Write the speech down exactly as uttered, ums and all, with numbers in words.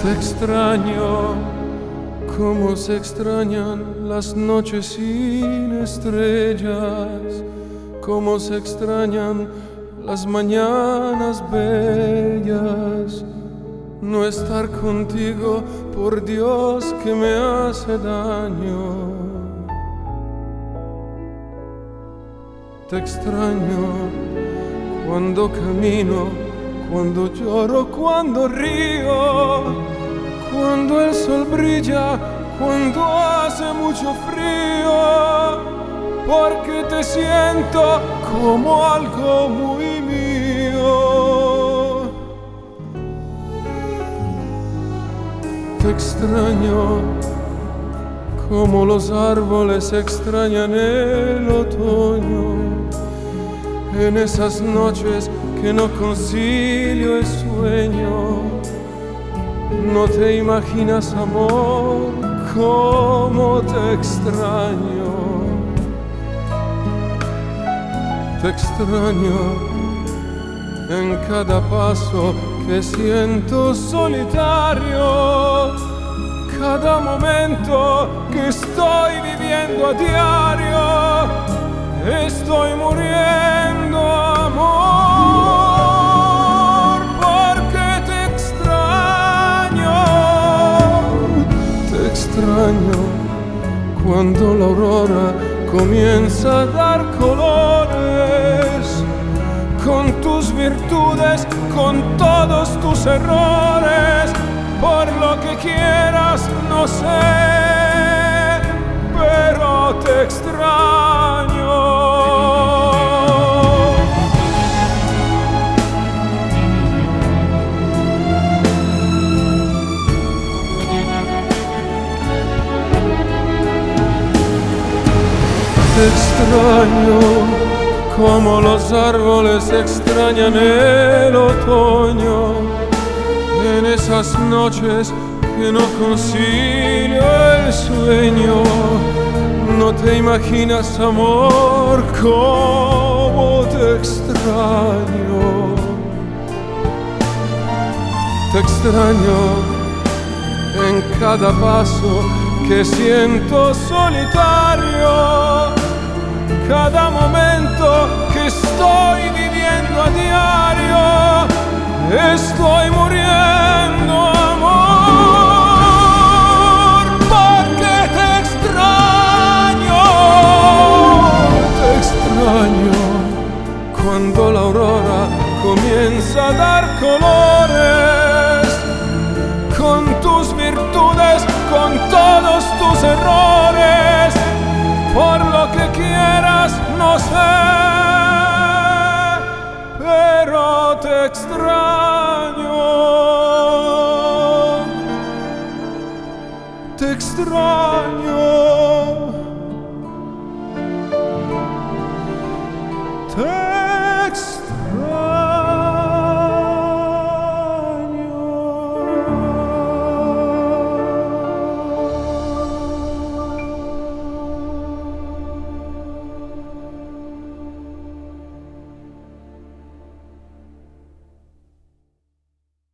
Te extraño como se extrañan las noches sin estrellas, como se extrañan las mañanas bellas. No estar contigo, por Dios, que me hace daño. Te extraño cuando camino, cuando lloro, cuando río, cuando el sol brilla, cuando hace mucho frío, porque te siento como algo muy mío. Te extraño como los árboles extrañan el otoño, en esas noches que no concilio el sueño. No te imaginas, amor, cómo te extraño. Te extraño en cada paso que siento solitario, cada momento que estoy viviendo a diario. Estoy muriendo, amor, porque te extraño. Te extraño cuando la aurora comienza a dar colores, con tus virtudes, con todos tus errores. Por lo que quieras, no sé, pero te extraño. Te extraño como los árboles extrañan el otoño, en esas noches que no concilio el sueño. No te imaginas, amor, cómo te extraño. Te extraño en cada paso que siento solitario, cada momento que estoy viviendo a diario. Estoy muriendo, amor, porque te extraño. Te extraño cuando la aurora comienza a dar colores, con tus virtudes, con todos tus errores. Por lo que quieras, no sé, pero te extraño. Te extraño. Te